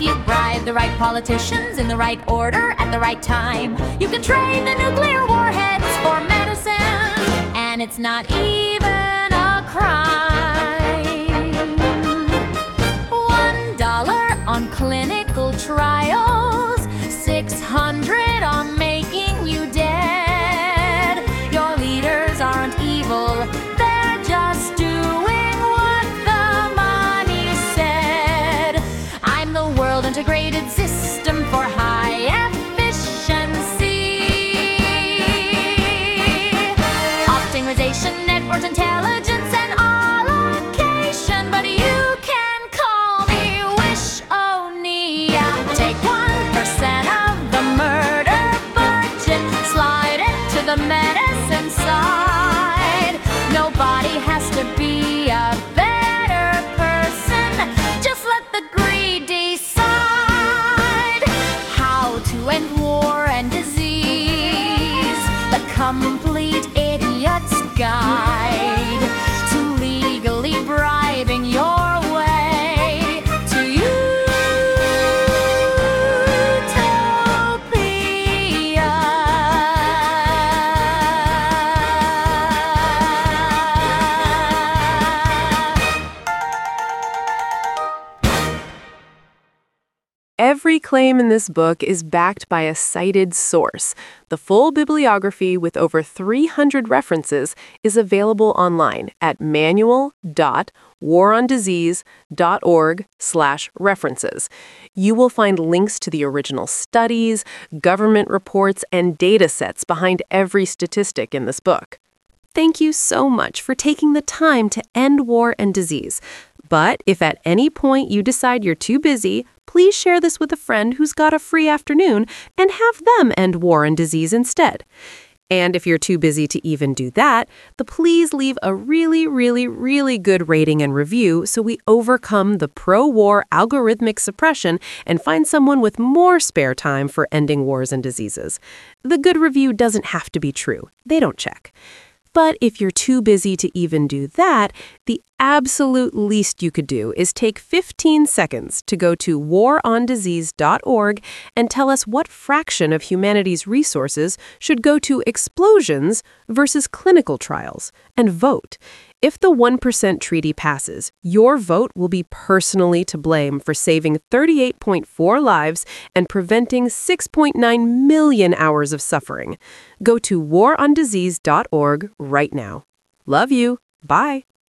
If you bribe the right politicians in the right order at the right time, you can trade the nuclear warheads for medicine, and it's not even a crime. $1 on clinical trials, $600 on making you dead. Your leaders aren't evil, they're just doing what the money said. I'm the world integrated system for high efficiency. Optimization, network intelligence, and allocation. But you can call me Wish-O-Nia. Take 1% of the murder budget, slide it to the medicine side. Nobody has to be a better person. Just let the greed decide how to end war and disease. The complete idiot's guide to legally bribing your way to utopia. Every claim in this book is backed by a cited source. The full bibliography with over 300 references is available online at manual.warondisease.org/references. You will find links to the original studies, government reports, and data sets behind every statistic in this book. Thank you so much for taking the time to end war and disease. But if at any point you decide you're too busy, please share this with a friend who's got a free afternoon and have them end war and disease instead. And if you're too busy to even do that, please leave a really, really, really good rating and review so we overcome the pro-war algorithmic suppression and find someone with more spare time for ending wars and diseases. The good review doesn't have to be true. They don't check. But if you're too busy to even do that, the absolute least you could do is take 15 seconds to go to warondisease.org and tell us what fraction of humanity's resources should go to explosions versus clinical trials, and vote. If the 1% treaty passes, your vote will be personally to blame for saving 38.4 lives and preventing 6.9 million hours of suffering. Go to warondisease.org right now. Love you. Bye.